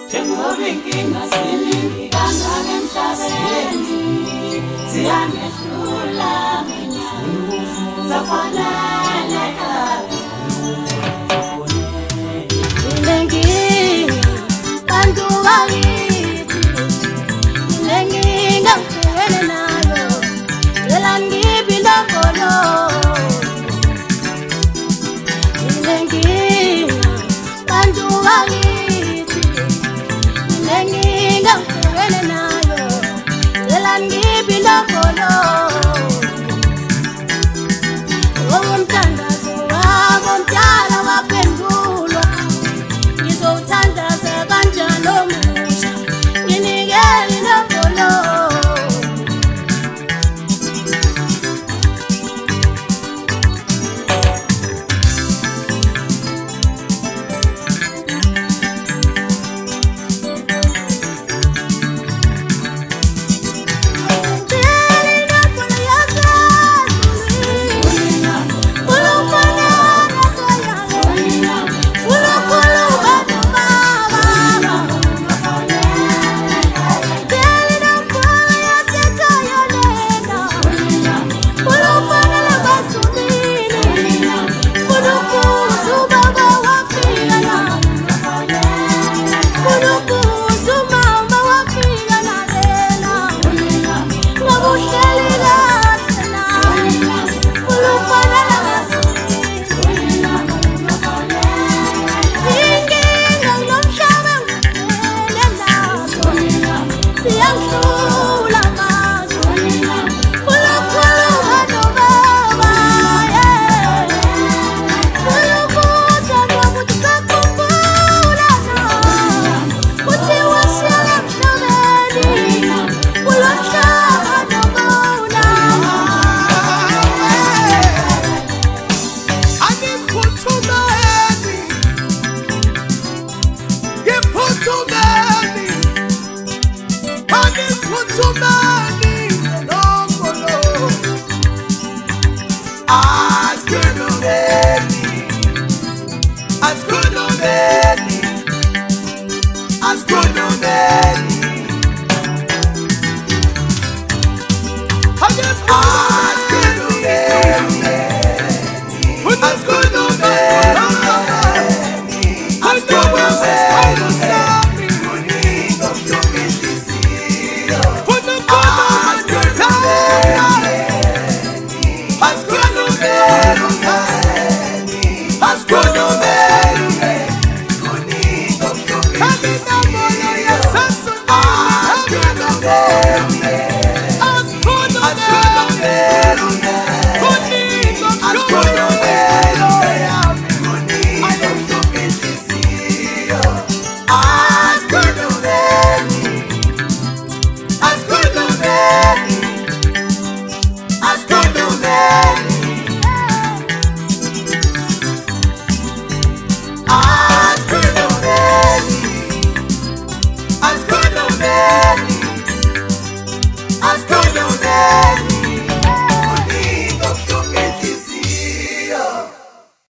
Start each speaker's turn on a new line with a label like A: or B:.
A: Njengoba inkinga ziningi kangaka emhlabeni, ziyangehlula mina, zafanana kabi. Inenkinga bantu bakithi, inenkinga ngibhekene nayo, ngicela ngiphe inombolo. Inenkinga bantu bakithi, inenkinga ngibhekene nayo, ngicela ngiphe inombolo. Umthandazo wabo mdala waphendulwa, ngizowuthandaza kanjalo omusha, nginikele inombolo.
B: As good as